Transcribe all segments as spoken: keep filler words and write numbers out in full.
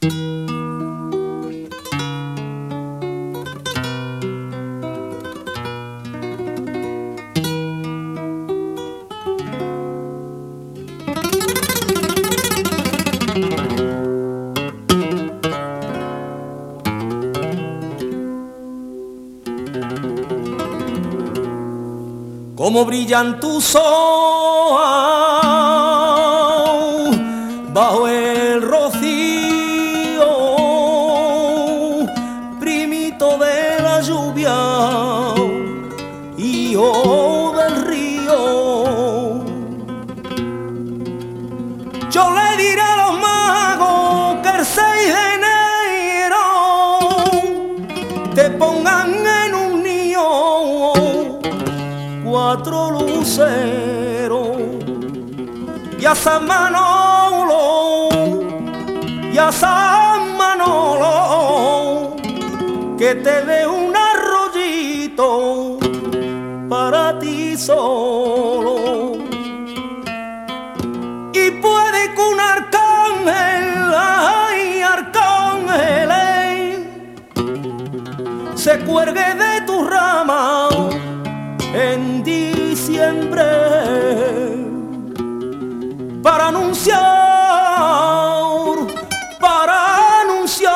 Como brillan tus ojos bajo el rocío, primito de la lluvia, hijo del río. Yo le diré a los magos que el seis de enero te pongan en un nido cuatro luceros, y a San Manolo, y a San Manolo, que te dé un arroyito para ti solo. Y puede que un arcángel, ay, arcángeles, se cuelgue de tu rama en diciembre para anunciar, para anunciar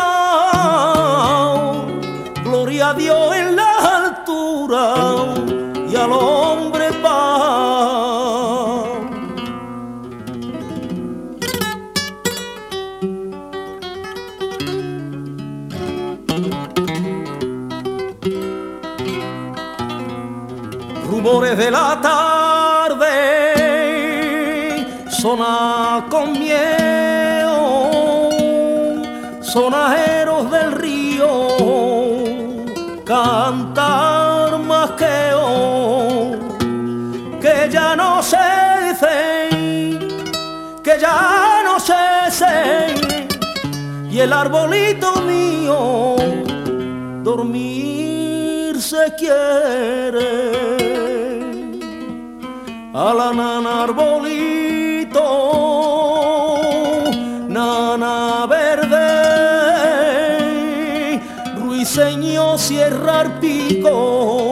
gloria a Dios en la altura y al hombre paz. Rumores de la tarde sonan con miedo, sonajeros del río cantar masqueo, que ya no se dicen, que ya no se dicen, y el arbolito mío dormir se quiere. A la nana arbolito, nana verde, ruiseño cierra el pico,